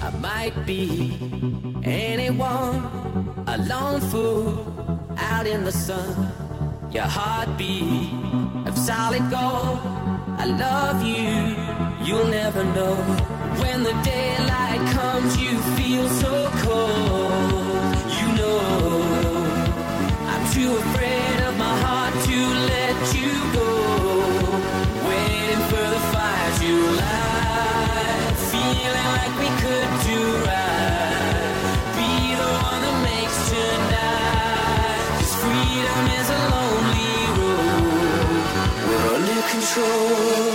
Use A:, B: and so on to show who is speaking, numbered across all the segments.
A: I might be anyone, a lone fool out in the sun. Your heartbeat of solid gold. I love you, you'll never know. When the daylight comes, you feel so cold. You know, I'm too afraid of my heart to let you go. Waiting for the fire to light, feeling like we could do right. Be the one that makes tonight. 'Cause freedom is a lonely road. We're under control.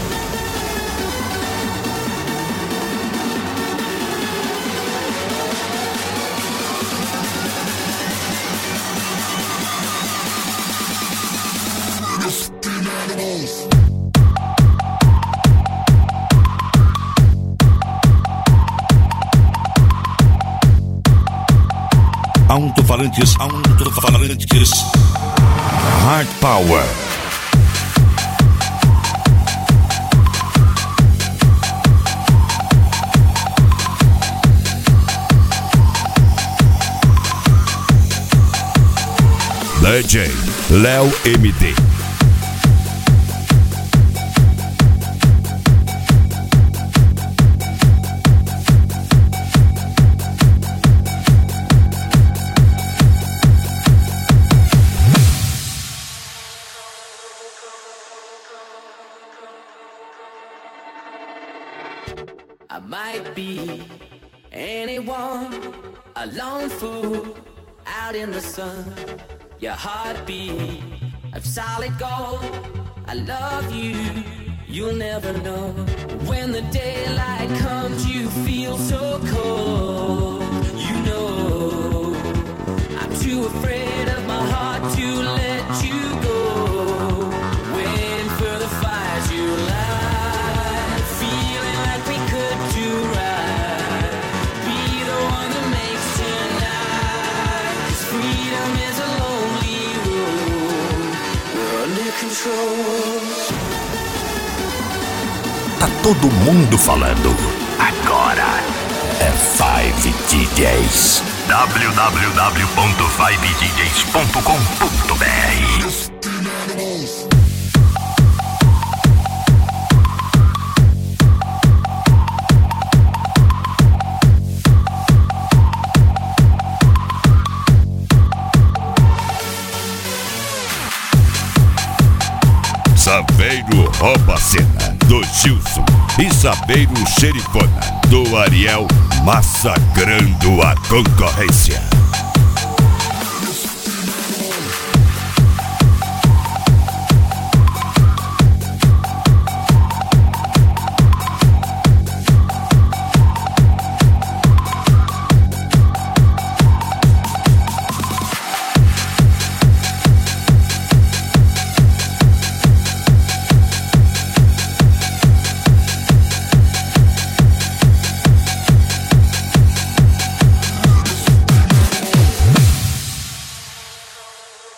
B: Alto-falantes, Hard Power. DJ Léo MD.
A: I might be anyone, a lone fool out in the sun. Your heartbeat of solid gold. I love you, you'll never know. When the daylight comes, you feel so cold. You know, I'm too afraid of my heart to let you go. Waiting for the fire to light, feeling like we could do right. Be the one that makes tonight. 'Cause freedom is a lonely road. We're under control.
B: Tá todo mundo falando. Agora é 5DJs. www.5djs.com.br. Saveiro rouba a cena, do Gilson. E Saveiro xerifona, do Ariel, massacrando a concorrência.